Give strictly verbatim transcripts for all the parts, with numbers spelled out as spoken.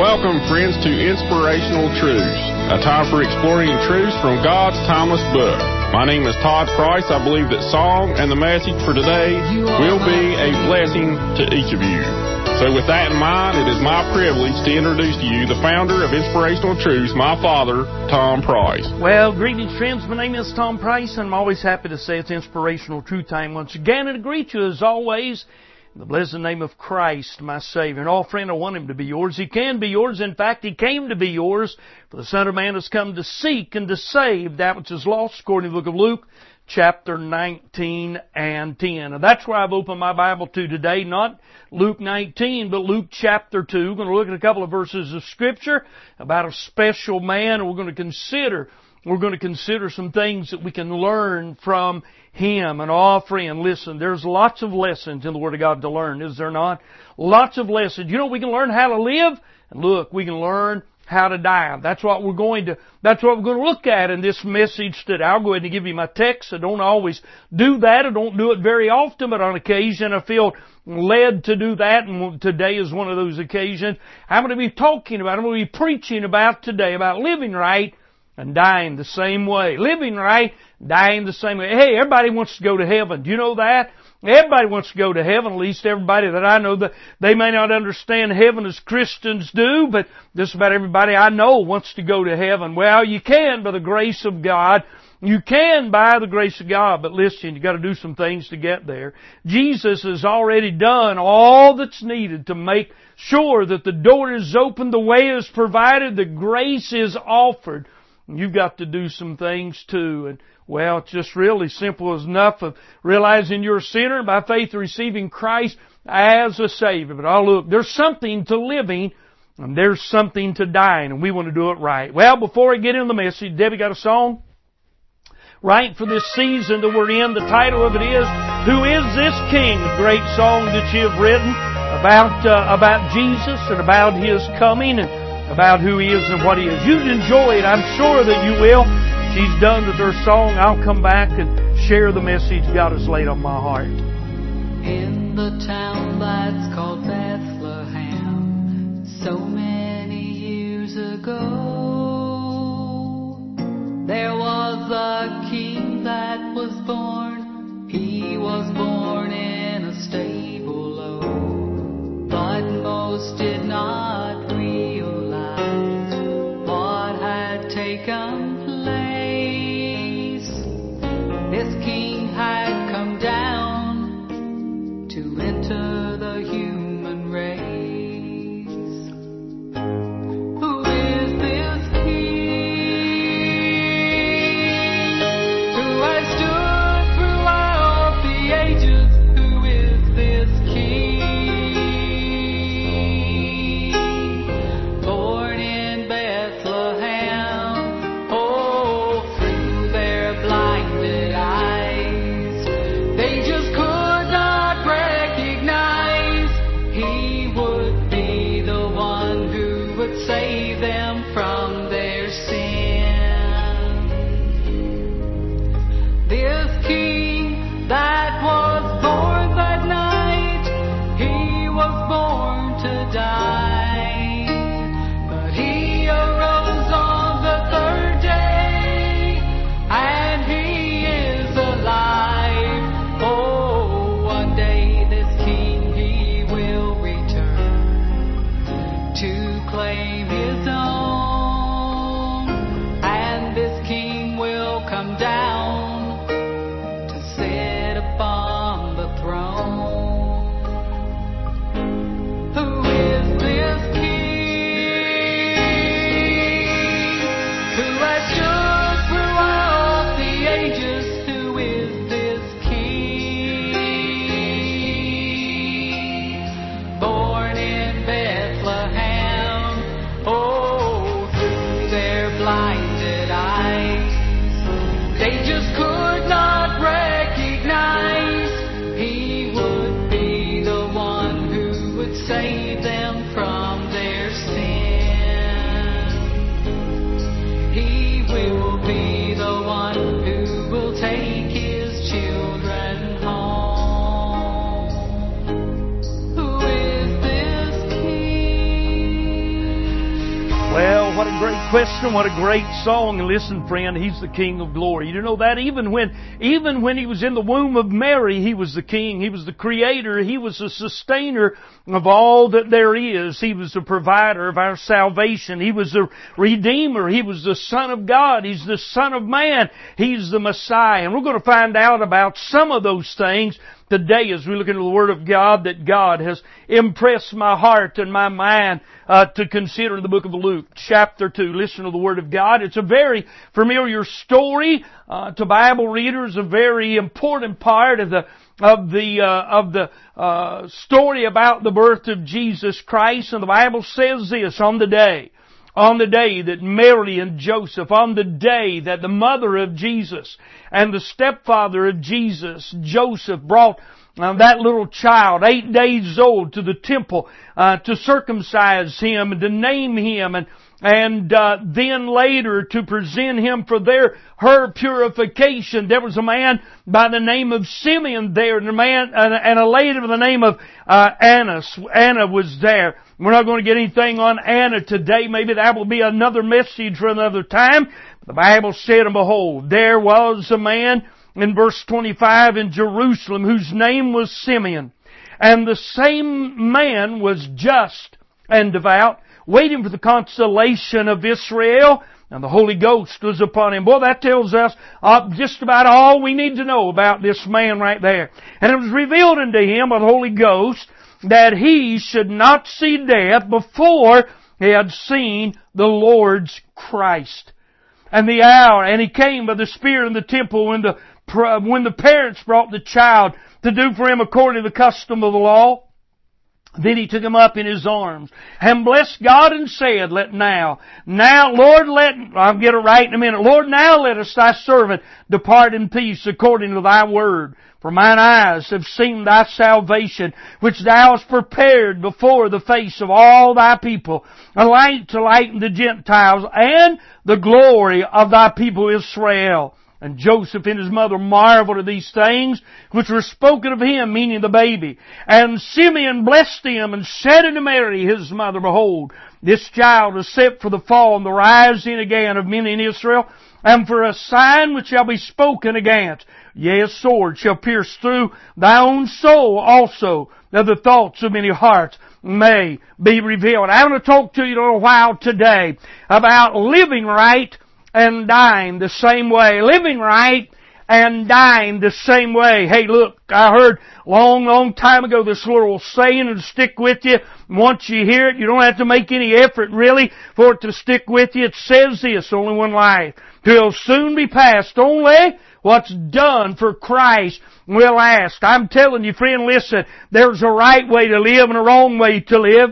Welcome, friends, to Inspirational Truths, a time for exploring truths from God's timeless book. My name is Todd Price. I believe that song and the message for today will be a blessing to each of you. So with that in mind, it is my privilege to introduce to you the founder of Inspirational Truths, my father, Tom Price. Well, greetings, friends. My name is Tom Price, and I'm always happy to say it's Inspirational Truth Time once again, and to greet you as always in the blessed name of Christ, my Savior. And all, friend, I want Him to be yours. He can be yours. In fact, He came to be yours. For the Son of Man has come to seek and to save that which is lost, according to the book of Luke, chapter nineteen and ten. And that's where I've opened my Bible to today. Not Luke nineteen, but Luke chapter two. We're going to look at a couple of verses of Scripture about a special man, and we're going to consider We're going to consider some things that we can learn from him. And oh, friend, listen, there's lots of lessons in the Word of God to learn, is there not? Lots of lessons. You know, we can learn how to live, and look, we can learn how to die. That's what we're going to, that's what we're going to look at in this message today. I'll go ahead and give you my text. I don't always do that. I don't do it very often, but on occasion I feel led to do that, and today is one of those occasions. I'm going to be talking about, I'm going to be preaching about today, about living right and dying the same way. Living right, dying the same way. Hey, everybody wants to go to heaven. Do you know that? Everybody wants to go to heaven, at least everybody that I know. That they may not understand heaven as Christians do, but just about everybody I know wants to go to heaven. Well, you can by the grace of God. You can by the grace of God, but listen, you got to do some things to get there. Jesus has already done all that's needed to make sure that the door is open, the way is provided, the grace is offered. You've got to do some things too. And, well, it's just really simple as enough of realizing you're a sinner and by faith receiving Christ as a Savior. But oh, look, there's something to living and there's something to dying, and we want to do it right. Well, before I get into the message, Debbie got a song? Right, for this season that we're in. The title of it is, Who is This King? A great song that you have written about, uh, about Jesus and about His coming and about who He is and what He is. You'd enjoy it. I'm sure that you will. She's done with her song. I'll come back and share the message God has laid on my heart. In the town that's called Bethlehem, so many years ago, there was a king that was born. He was born in a stable low, but most did not realize what had taken place. This king had come down to enter the human race. Who is this king who has stood throughout the ages? Who is this king? Born in Bethlehem, oh, through their blinded eyes, they just could not recognize He would be the one who would save them from their sin. This king that was born that night, He was born to die, but He arose on the third day, and He is alive. Oh, one day this king, He will return to claim His own, and this king will come down to sit upon the throne. Who is this king who has stood throughout the ages? Who is this king? Born in Bethlehem, oh, through their blinded eyes, they just could not recognize He would be the one who would save them from their sin. He will be the one who will take His children home. Who is this king? Preston, what a great song. And listen, friend, He's the King of glory. You know that even when, even when He was in the womb of Mary, He was the King. He was the Creator. He was the sustainer of all that there is. He was the provider of our salvation. He was the Redeemer. He was the Son of God. He's the Son of Man. He's the Messiah. And we're going to find out about some of those things today as we look into the Word of God that God has impressed my heart and my mind uh, to consider in the book of Luke, chapter two. Listen to the Word of God. It's a very familiar story uh, to Bible readers, a very important part of the of the uh, of the uh, story about the birth of Jesus Christ. And the Bible says this: on the day On the day that Mary and Joseph, on the day that the mother of Jesus and the stepfather of Jesus, Joseph, brought uh, that little child, eight days old, to the temple uh, to circumcise him and to name him, and and uh, then later to present him for their her purification. There was a man by the name of Simeon there, and a man and a, and a lady by the name of uh, Anna. Anna was there. We're not going to get anything on Anna today. Maybe that will be another message for another time. The Bible said, and behold, there was a man in verse twenty-five in Jerusalem whose name was Simeon. And the same man was just and devout, waiting for the consolation of Israel, and the Holy Ghost was upon him. Boy, that tells us uh, just about all we need to know about this man right there. And it was revealed unto him by the Holy Ghost that he should not see death before he had seen the Lord's Christ. And the hour, and he came by the Spirit in the temple when the when the parents brought the child to do for him according to the custom of the law. Then he took him up in his arms and blessed God and said, Let now, now, Lord, let, I'll get it right in a minute. Lord, now let us thy servant depart in peace according to thy word. For mine eyes have seen thy salvation, which thou hast prepared before the face of all thy people, a light to lighten the Gentiles, and the glory of thy people Israel. And Joseph and his mother marveled at these things which were spoken of him, meaning the baby. And Simeon blessed him and said unto Mary his mother, Behold, this child is set for the fall and the rising again of many in Israel, and for a sign which shall be spoken against. Yea, a sword shall pierce through thy own soul also, that the thoughts of many hearts may be revealed. I want to talk to you a little while today about living right and dying the same way. Living right and dying the same way. Hey, look, I heard long, long time ago this little saying, and stick with you. Once you hear it, you don't have to make any effort really for it to stick with you. It says this: only one life, till soon be past. Only what's done for Christ will last. I'm telling you, friend, listen, there's a right way to live and a wrong way to live.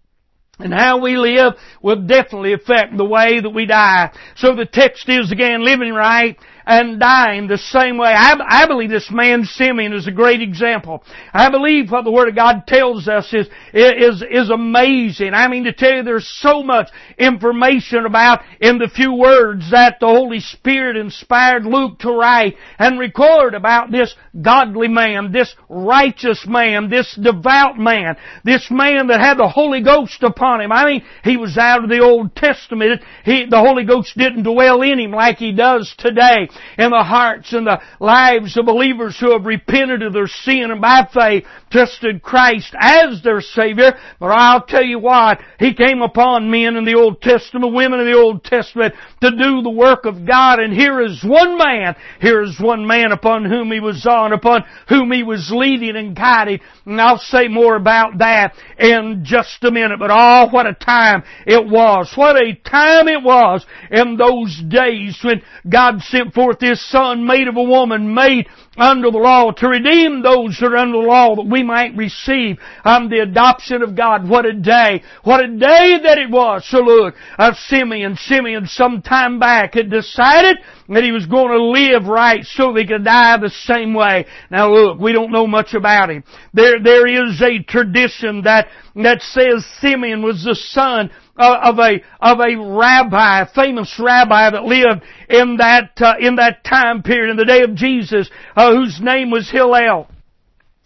And how we live will definitely affect the way that we die. So the text is again, living right and dying the same way. I, I believe this man Simeon is a great example. I believe what the Word of God tells us is, is, is amazing. I mean to tell you, there's so much information about in the few words that the Holy Spirit inspired Luke to write and record about this godly man, this righteous man, this devout man, this man that had the Holy Ghost upon him. I mean, he was out of the Old Testament. He, the Holy Ghost didn't dwell in him like He does today. In the hearts and the lives of believers who have repented of their sin and by faith trusted Christ as their Savior. But I'll tell you what, He came upon men in the Old Testament, women in the Old Testament, to do the work of God. And here is one man, here is one man upon whom He was on, upon whom He was leading and guiding. And I'll say more about that in just a minute. But oh, what a time it was. What a time it was in those days when God sent forth His Son, made of a woman, made under the law, to redeem those that are under the law, that we might receive um, the adoption of God. What a day. What a day that it was. So look, uh, Simeon, Simeon some time back had decided that he was going to live right so that he could die the same way. Now look, we don't know much about him. There, there is a tradition that, that says Simeon was the son of a, of a rabbi, a famous rabbi that lived in that, uh, in that time period, in the day of Jesus, uh, whose name was Hillel.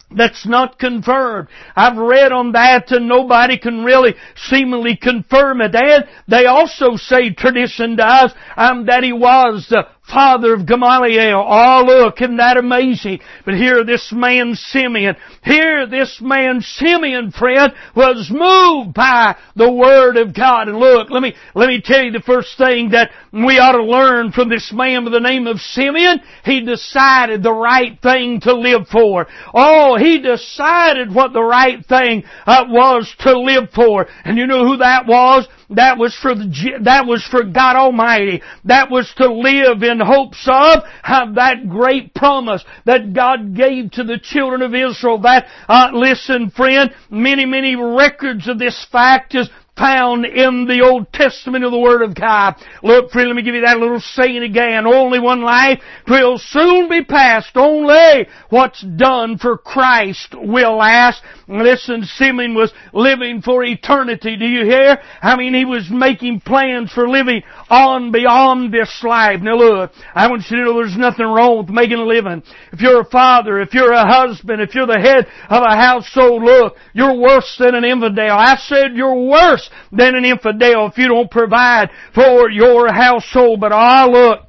That's not confirmed. I've read on that and nobody can really seemingly confirm it. And they also say, tradition does, um, that he was the father of Gamaliel. Oh, look, isn't that amazing? But here this man Simeon, here this man Simeon, friend, was moved by the Word of God. And look, let me, let me tell you the first thing that we ought to learn from this man by the name of Simeon. He decided the right thing to live for. Oh, he decided what the right thing uh, was to live for. And you know who that was? That was for the, that was for God Almighty. That was to live in hopes of uh, that great promise that God gave to the children of Israel. That, uh, listen friend, many, many records of this fact is found in the Old Testament of the Word of God. Look, friend, let me give you that little saying again. Only one life will soon be passed. Only what's done for Christ will last. Listen, Simeon was living for eternity. Do you hear? I mean, he was making plans for living on beyond this life. Now look, I want you to know there's nothing wrong with making a living. If you're a father, if you're a husband, if you're the head of a household, look, you're worse than an infidel. I said you're worse than an infidel if you don't provide for your household. But ah, look,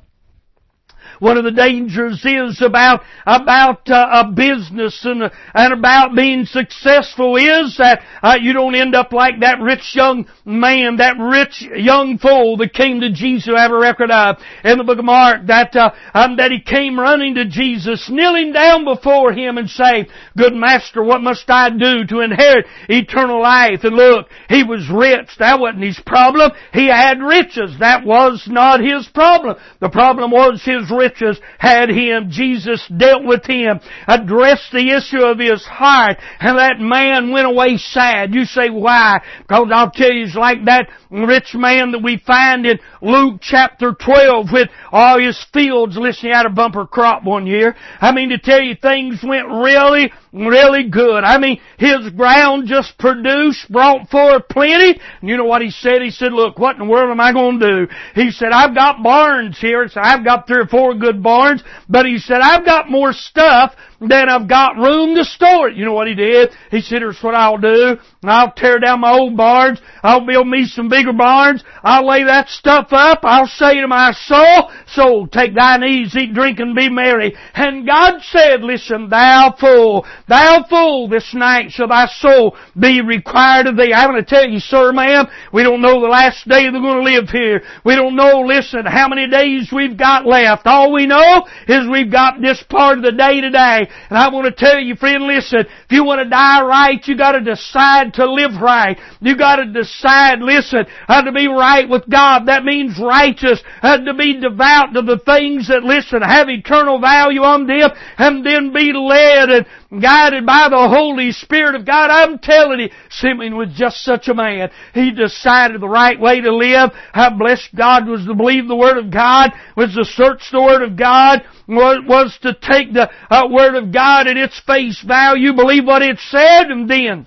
one of the dangers is about about uh, a business and uh, and about being successful is that uh, you don't end up like that rich young man, that rich young fool that came to Jesus. I have a record of in the book of Mark that uh, um, that he came running to Jesus, kneeling down before Him and saying, "Good Master, what must I do to inherit eternal life?" And look, he was rich. That wasn't his problem. He had riches. That was not his problem. The problem was his riches had him. Jesus dealt with him, addressed the issue of his heart, and that man went away sad. You say, why? Because I'll tell you, it's like that rich man that we find in Luke chapter twelve with all his fields. Listen, he had a bumper crop one year. I mean, to tell you, things went really, really good. I mean, his ground just produced, brought forth plenty. And you know what he said? He said, look, what in the world am I going to do? He said, I've got barns here. So I've got three or four good barns. But he said, I've got more stuff than I've got room to store it. You know what he did? He said, here's what I'll do. I'll tear down my old barns. I'll build me some bigger barns. I'll lay that stuff up. I'll say to my soul, soul, take thine ease, eat, drink, and be merry. And God said, listen, thou fool, thou fool, this night shall thy soul be required of thee. I'm going to tell you, sir, ma'am, we don't know the last day they're going to live here. We don't know, listen, how many days we've got left. All we know is we've got this part of the day today. And I want to tell you, friend, listen, if you want to die right, you got to decide to live right. You got to decide, listen, uh, to be right with God. That means righteous, uh, to be devout to the things that, listen, have eternal value on them, and then be led and guided by the Holy Spirit of God. I'm telling you, Simeon was just such a man. He decided the right way to live. How blessed God was to believe the Word of God, was to search the Word of God, was, was to take the uh, Word of God at its face value, believe what it said, and then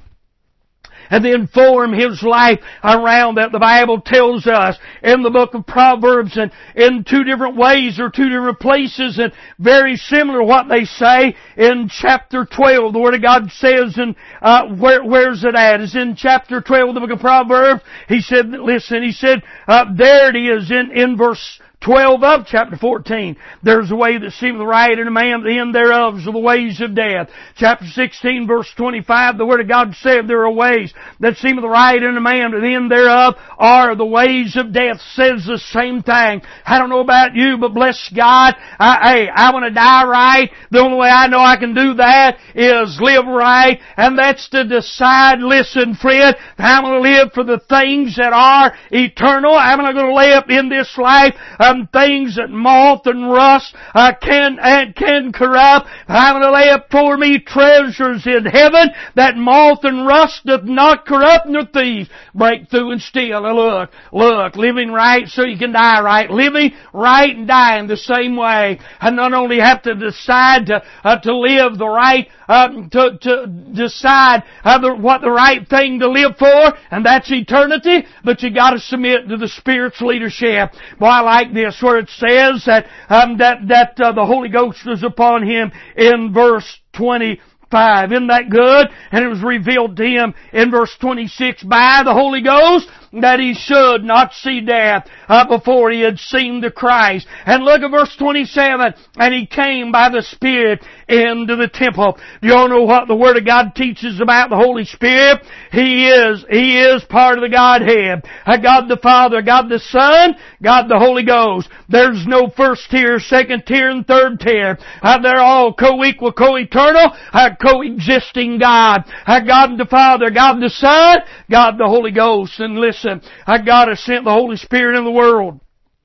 and then form his life around that. The Bible tells us in the book of Proverbs and in two different ways or two different places, and very similar to what they say in chapter twelve. The Word of God says, and uh, where, where's it at? It's in chapter twelve of the book of Proverbs. He said, listen, he said, uh, there it is in, in verse twelve of chapter fourteen. There's a way that seemeth right in a man, the end thereof is the ways of death. Chapter sixteen, verse twenty-five, the Word of God said there are ways that seemeth right in a man, the end thereof are the ways of death. Says the same thing. I don't know about you, but bless God, I, hey, I want to die right. The only way I know I can do that is live right, and that's to decide, listen, friend, I'm going to live for the things that are eternal. I'm not going to lay up in this life uh, things that moth and rust uh, can and can corrupt. I'm going to lay up for me treasures in heaven that moth and rust doth not corrupt, nor thieves break through and steal. Now look, look, living right so you can die right. Living right and dying the same way. And not only have to decide to uh, to live the right, uh, to to decide uh, the, what the right thing to live for, and that's eternity. But you got to submit to the Spirit's leadership. Boy, I like this where it says that um, that that uh, the Holy Ghost was upon him in verse twenty. five. Isn't that good? And it was revealed to him in verse twenty-six by the Holy Ghost that he should not see death uh, before he had seen the Christ. And look at verse twenty-seven. And he came by the Spirit into the temple. Do you all know what the Word of God teaches about the Holy Spirit? He is, He is part of the Godhead. Uh, God the Father, God the Son, God the Holy Ghost. There's no first tier, second tier, and third tier. Uh, they're all co-equal, co-eternal, uh, co-existing God. Uh, God the Father, God the Son, God the Holy Ghost. And listen, uh, God has sent the Holy Spirit in the world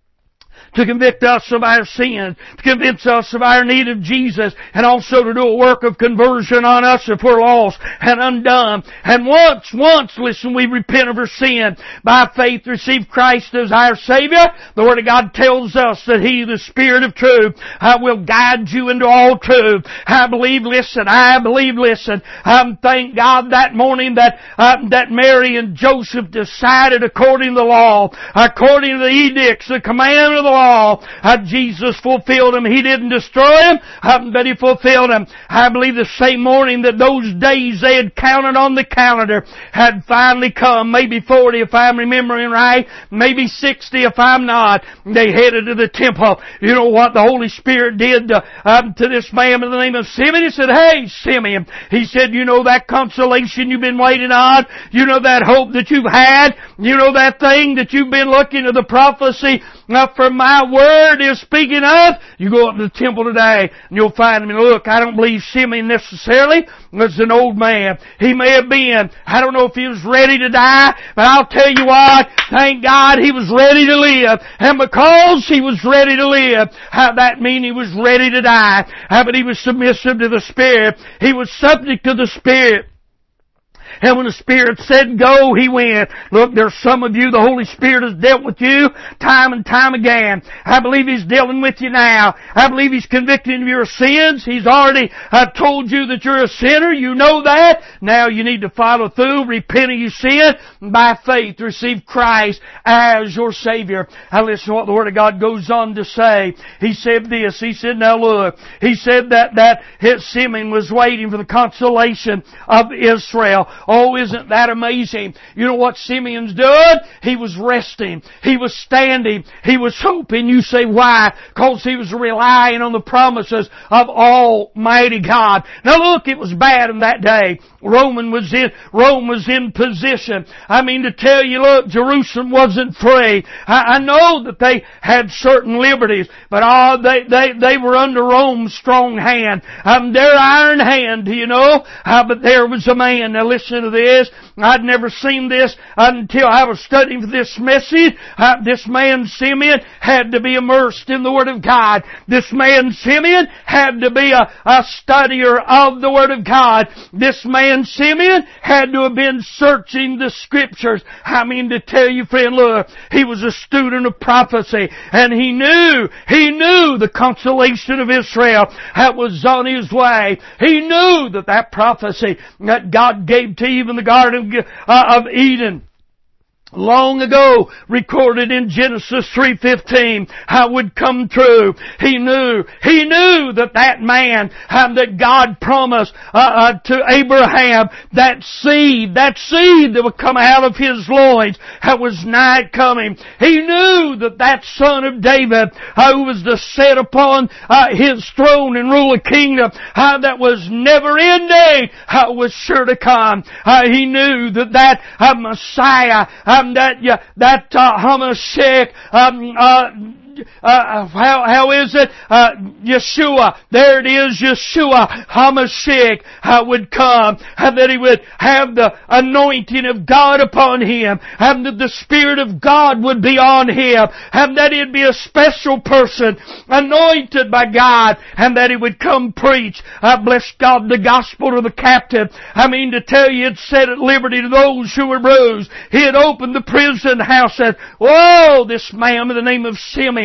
to convict us of our sins, to convince us of our need of Jesus, and also to do a work of conversion on us if we're lost and undone. And once, once, listen, we repent of our sin, by faith receive Christ as our Savior, the Word of God tells us that He, the Spirit of truth, uh, will guide you into all truth. I believe, listen, I believe, listen, um, thank God that morning that, uh, that Mary and Joseph decided according to the law, according to the edicts, the command of the law, Uh, Jesus fulfilled them. He didn't destroy them, uh, but He fulfilled them. I believe the same morning that those days they had counted on the calendar had finally come. Maybe forty if I'm remembering right. Maybe sixty if I'm not. They headed to the temple. You know what the Holy Spirit did to, um, to this man by the name of Simeon? He said, hey, Simeon. He said, you know that consolation you've been waiting on? You know that hope that you've had? You know that thing that you've been looking to the prophecy uh, for my My Word is speaking of? You go up to the temple today and you'll find him. And look, I don't believe Simeon necessarily was an old man. He may have been. I don't know if he was ready to die, but I'll tell you what, thank God he was ready to live. And because he was ready to live, how that mean he was ready to die? How but he was submissive to the Spirit. He was subject to the Spirit. And when the Spirit said go, He went. Look, there's some of you, the Holy Spirit has dealt with you time and time again. I believe He's dealing with you now. I believe He's convicting of your sins. He's already uh, told you that you're a sinner. You know that. Now you need to follow through, repent of your sin, and by faith receive Christ as your Savior. Now listen to what the Word of God goes on to say. He said this. He said, now look, He said that, that his Simeon was waiting for the consolation of Israel. Oh, isn't that amazing? You know what Simeon's doing? He was resting. He was standing. He was hoping. You say, why? Because he was relying on the promises of Almighty God. Now look, it was bad in that day. Roman was in, Rome was in position. I mean to tell you, look, Jerusalem wasn't free. I, I know that they had certain liberties, but oh, they, they, they were under Rome's strong hand. Um, their iron hand, you know. Uh, but there was a man. Now listen to this. I'd never seen this until I was studying for this message. Uh, this man Simeon had to be immersed in the Word of God. This man Simeon had to be a, a studier of the Word of God. This man Simeon had to have been searching the Scriptures. I mean to tell you, friend, look, he was a student of prophecy, and he knew, he knew the consolation of Israel that was on his way. He knew that that prophecy that God gave to Eve in the Garden of Eden long ago, recorded in Genesis three fifteen, how would come true. He knew, he knew that that man, uh, that God promised uh, uh, to Abraham, that seed, that seed that would come out of his loins, that was nigh coming. He knew that that son of David, uh, who was to sit upon uh, his throne and rule a kingdom, uh, that was never ending, uh, was sure to come. Uh, he knew that that uh, Messiah, uh, Um, that uh, that uh, Hamashiach, um, uh, uh, how how is it? Uh, Yeshua. There it is, Yeshua Hamashiach uh, would come, and that He would have the anointing of God upon Him, and that the Spirit of God would be on Him, and that He'd be a special person, anointed by God, and that He would come preach, uh, bless God, the gospel to the captive. I mean to tell you, it set at liberty to those who were bruised. He had opened the prison house, and whoa, this man by the name of Simeon,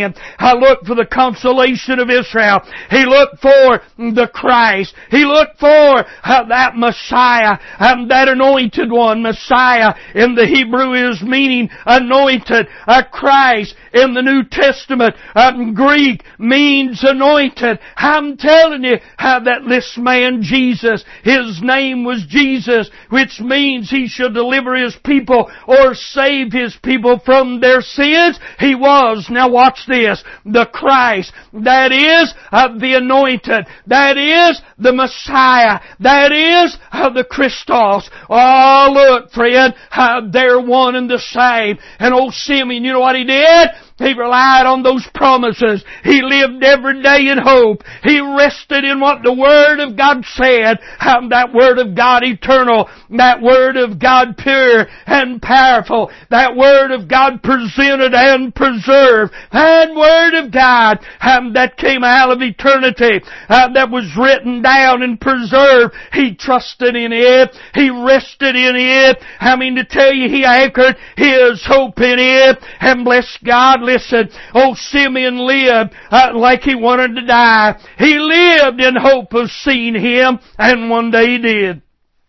man. I looked for the consolation of Israel. He looked for the Christ. He looked for uh, that Messiah, um, that anointed one. Messiah in the Hebrew is meaning anointed. Uh, Christ in the New Testament, um, Greek, means anointed. I'm telling you how that this man Jesus, his name was Jesus, which means he should deliver his people or save his people from their sins. He was, now watch this, the Christ. That is uh, the anointed. That is the Messiah. That is uh, the Christos. Oh, look, friend, uh, they're one and the same. And old Simeon, you know what he did? He relied on those promises. He lived every day in hope. He rested in what the Word of God said. Um, that Word of God eternal. That Word of God pure and powerful. That Word of God presented and preserved. That Word of God um, that came out of eternity. Uh, that was written down and preserved. He trusted in it. He rested in it. I mean to tell you, he anchored his hope in it. And bless God, listen, old Simeon lived uh, like he wanted to die. He lived in hope of seeing Him, and one day he did.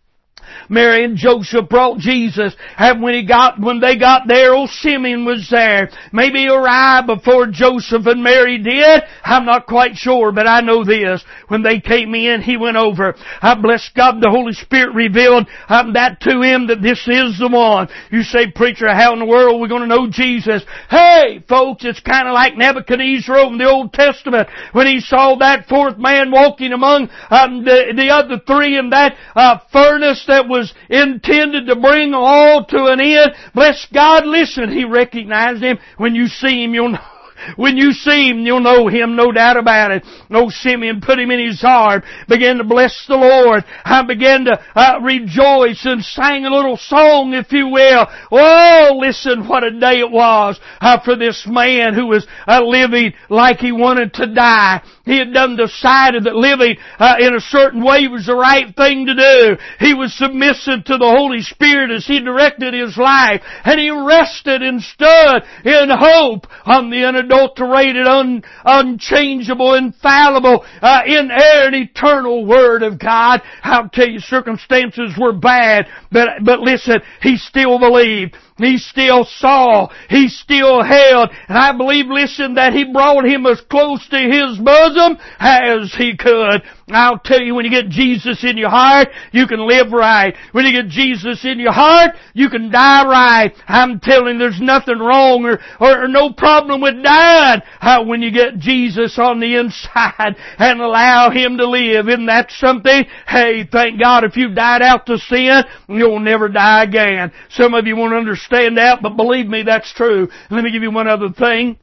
Mary and Joseph brought Jesus, and when he got, when they got there, old Simeon was there. Maybe he arrived before Joseph and Mary did. I'm not quite sure, but I know this. When they came in, he went over. I bless God, the Holy Spirit revealed um, that to him, that this is the one. You say, preacher, how in the world are we going to know Jesus? Hey, folks, it's kind of like Nebuchadnezzar in the Old Testament when he saw that fourth man walking among um, the, the other three in that uh, furnace that was was intended to bring all to an end. Bless God, listen, he recognized him. When you see him, you'll know. When you see him, you'll know him, no doubt about it. Old Simeon put him in his arm, began to bless the Lord. I began to uh, rejoice and sang a little song, if you will. Oh, listen, what a day it was uh, for this man who was uh, living like he wanted to die. He had done decided that living uh, in a certain way was the right thing to do. He was submissive to the Holy Spirit as He directed his life. And he rested and stood in hope on the unadulterated, un, unchangeable, infallible, uh, inerrant, eternal Word of God. I'll tell you, circumstances were bad, but, but listen, he still believed. He still saw. He still held. And I believe, listen, that He brought him as close to His bosom as He could. I'll tell you, when you get Jesus in your heart, you can live right. When you get Jesus in your heart, you can die right. I'm telling you, there's nothing wrong or, or, or no problem with dying uh, when you get Jesus on the inside and allow Him to live. Isn't that something? Hey, thank God if you've died out to sin, you'll never die again. Some of you won't understand that, but believe me, that's true. Let me give you one other thing.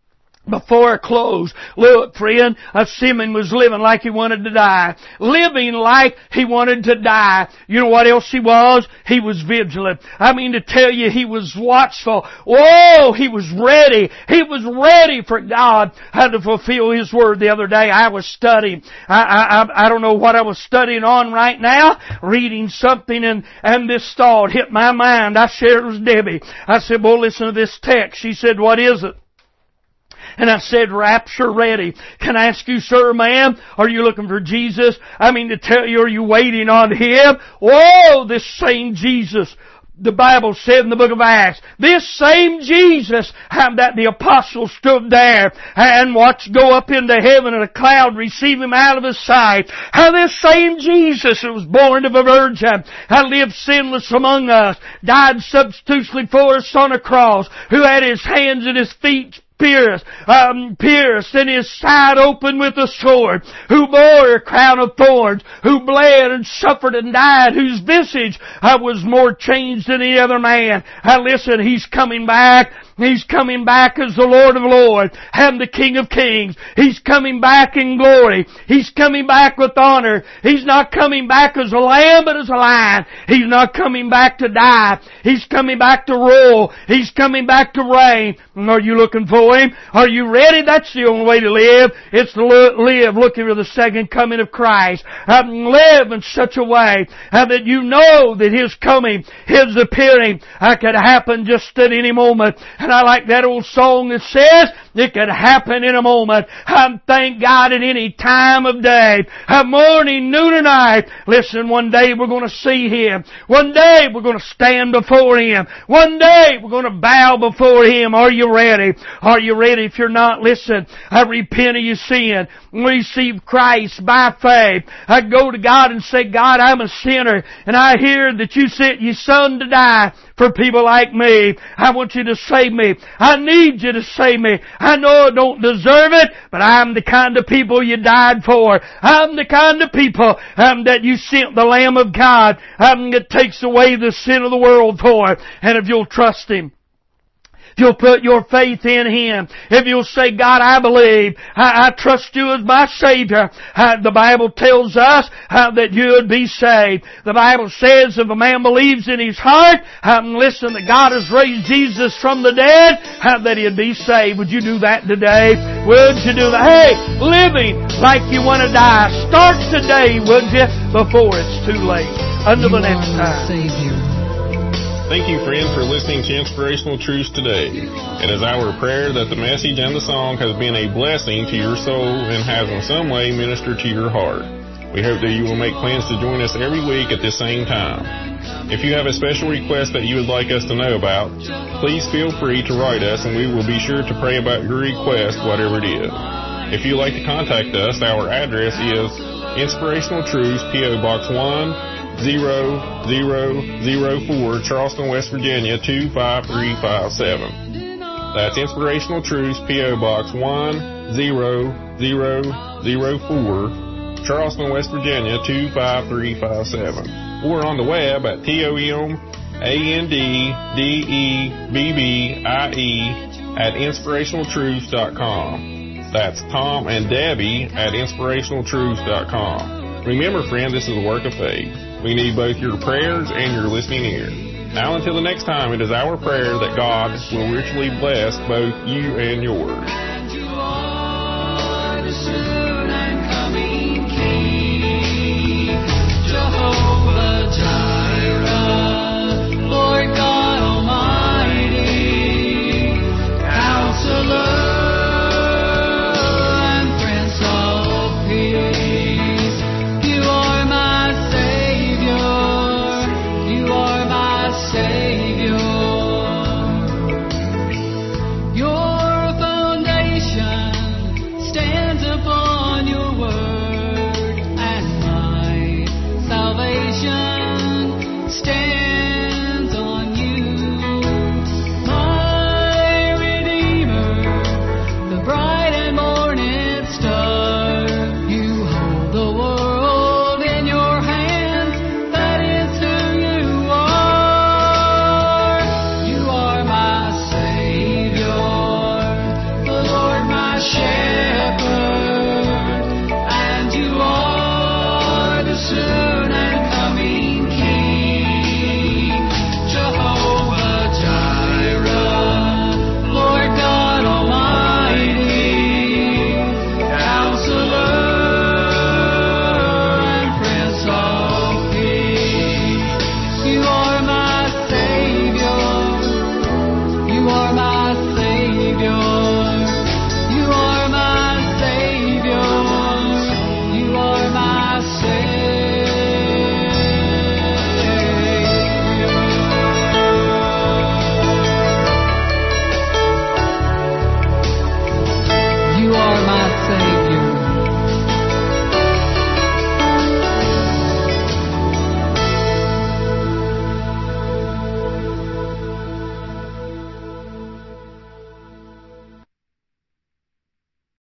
Before I close, look, friend, uh, Simeon was living like he wanted to die. Living like he wanted to die. You know what else he was? He was vigilant. I mean to tell you, he was watchful. Whoa, he was ready. He was ready for God uh, to fulfill His Word. The other day I was studying. I, I, I don't know what I was studying on right now. Reading something and, and this thought hit my mind. I shared it with Debbie. I said, well, listen to this text. She said, what is it? And I said, rapture ready. Can I ask you, sir, ma'am, are you looking for Jesus? I mean to tell you, are you waiting on Him? Oh, this same Jesus, the Bible said in the book of Acts, this same Jesus, how that the apostles stood there and watched go up into heaven in a cloud, receive Him out of His sight. How this same Jesus who was born of a virgin, how lived sinless among us, died substitutionally for us on a cross, who had His hands and His feet pierced, um, pierced and His side open with a sword, who bore a crown of thorns, who bled and suffered and died, whose visage uh, was more changed than any other man. Uh, listen, He's coming back. He's coming back as the Lord of Lords and the King of Kings. He's coming back in glory. He's coming back with honor. He's not coming back as a lamb, but as a lion. He's not coming back to die. He's coming back to rule. He's coming back to reign. Are you looking for Him? Are you ready? That's the only way to live. It's to live looking for the second coming of Christ. Um, live in such a way uh, that you know that His coming, His appearing uh, could happen just at any moment. And I like that old song that says, It could happen in a moment. Um, thank God at any time of day. Um, morning, noon, or night. Listen, one day we're going to see Him. One day we're going to stand before Him. One day we're going to bow before Him. Are you ready? Are you ready? If you're not, listen. I repent of your sin. Receive Christ by faith. I go to God and say, God, I'm a sinner, and I hear that you sent your Son to die for people like me. I want you to save me. I need you to save me. I know I don't deserve it, but I'm the kind of people you died for. I'm the kind of people um, that you sent the Lamb of God um, that takes away the sin of the world for. And if you'll trust Him, if you'll put your faith in Him, if you'll say, God, I believe, I, I trust You as my Savior, uh, the Bible tells us uh, that you would be saved. The Bible says if a man believes in his heart, um, listen, that God has raised Jesus from the dead, uh, that he'd be saved. Would you do that today? Would you do that? Hey, living like you want to die. Start today, would you, before it's too late. Until the next time. Savior. Thank you, friend, for listening to Inspirational Truths today. It is our prayer that the message and the song has been a blessing to your soul and has in some way ministered to your heart. We hope that you will make plans to join us every week at this same time. If you have a special request that you would like us to know about, please feel free to write us and we will be sure to pray about your request, whatever it is. If you'd like to contact us, our address is Inspirational Truths, P O. Box one, zero zero zero four, Charleston, West Virginia, two five three five seven. That's Inspirational Truths, P O. Box one, zero zero zero four, Charleston, West Virginia, two five three five seven. Or on the web at T O M A N D D E B B I E at inspirational truths dot com. That's Tom and Debbie at inspirational truths dot com. Remember, friend, this is a work of faith. We need both your prayers and your listening ear. Now until the next time, it is our prayer that God will richly bless both you and yours.